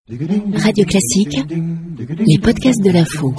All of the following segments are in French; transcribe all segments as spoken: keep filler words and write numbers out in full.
Radio Classique, les podcasts de l'info.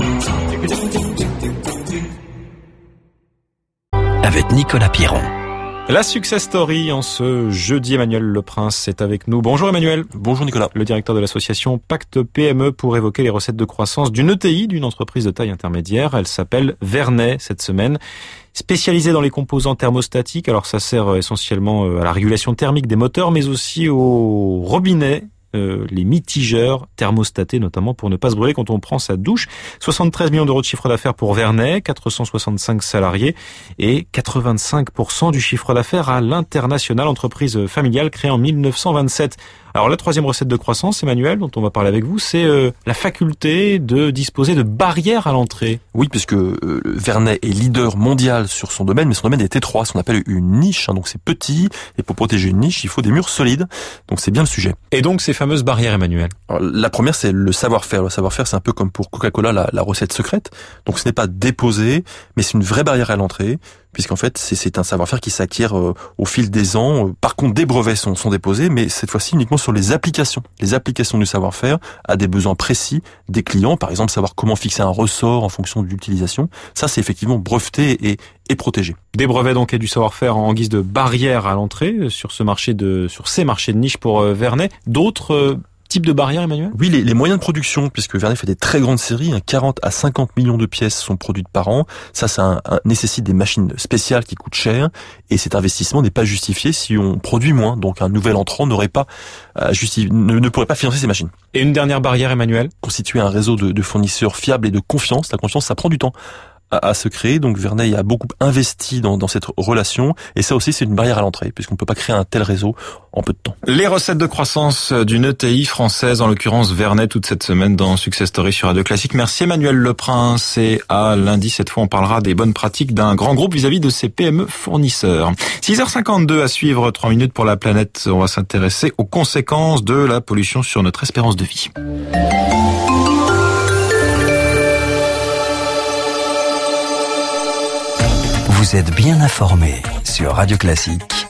Avec Nicolas Piron. La Success Story en ce jeudi, Emmanuel Leprince est avec nous. Bonjour Emmanuel. Bonjour Nicolas. Le directeur de l'association Pacte P M E pour évoquer les recettes de croissance d'une E T I, d'une entreprise de taille intermédiaire. Elle s'appelle Vernet cette semaine. Spécialisée dans les composants thermostatiques, alors ça sert essentiellement à la régulation thermique des moteurs, mais aussi aux robinets. Euh, les mitigeurs thermostatés notamment pour ne pas se brûler quand on prend sa douche. soixante-treize millions d'euros de chiffre d'affaires pour Vernet, quatre cent soixante-cinq salariés et quatre-vingt-cinq pour cent du chiffre d'affaires à l'international, entreprise familiale créée en mille neuf cent vingt-sept. Alors la troisième recette de croissance, Emmanuel, dont on va parler avec vous, c'est euh, la faculté de disposer de barrières à l'entrée. Oui, puisque euh, Vernet est leader mondial sur son domaine, mais son domaine est étroit, ce qu'on appelle une niche, hein, donc c'est petit, et pour protéger une niche, il faut des murs solides, donc c'est bien le sujet. Et donc ces fameuses barrières, Emmanuel? Alors, la première, c'est le savoir-faire. Le savoir-faire, c'est un peu comme pour Coca-Cola, la, la recette secrète, donc ce n'est pas déposé, mais c'est une vraie barrière à l'entrée, puisqu'en fait, c'est, c'est un savoir-faire qui s'acquiert euh, au fil des ans. Par contre, des brevets sont, sont déposés, mais cette fois-ci uniquement sur les applications. Les applications du savoir-faire à des besoins précis des clients, par exemple savoir comment fixer un ressort en fonction de l'utilisation. Ça, c'est effectivement breveté et, et protégé. Des brevets donc et du savoir-faire en guise de barrière à l'entrée sur ce marché de, sur ces marchés de niche pour euh, Vernet. D'autres euh, type de barrières, Emmanuel? Oui, les, les moyens de production, puisque Vernet fait des très grandes séries, hein, quarante à cinquante millions de pièces sont produites par an. Ça, ça un, un, nécessite des machines spéciales qui coûtent cher, et cet investissement n'est pas justifié si on produit moins. Donc un nouvel entrant n'aurait pas euh, justifié, ne, ne pourrait pas financer ces machines. Et une dernière barrière, Emmanuel? Constituer un réseau de, de fournisseurs fiables et de confiance. La confiance, ça prend du temps à, à se créer. Donc Vernet a beaucoup investi dans, dans cette relation, et ça aussi, c'est une barrière à l'entrée, puisqu'on ne peut pas créer un tel réseau en peu de temps. Les recettes de croissance d'une E T I française, en l'occurrence Vernet, toute cette semaine dans Success Story sur Radio Classique. Merci Emmanuel Leprince, et à lundi, cette fois, on parlera des bonnes pratiques d'un grand groupe vis-à-vis de ses P M E fournisseurs. six heures cinquante-deux à suivre, trois minutes pour la planète. On va s'intéresser aux conséquences de la pollution sur notre espérance de vie. Vous êtes bien informé sur Radio Classique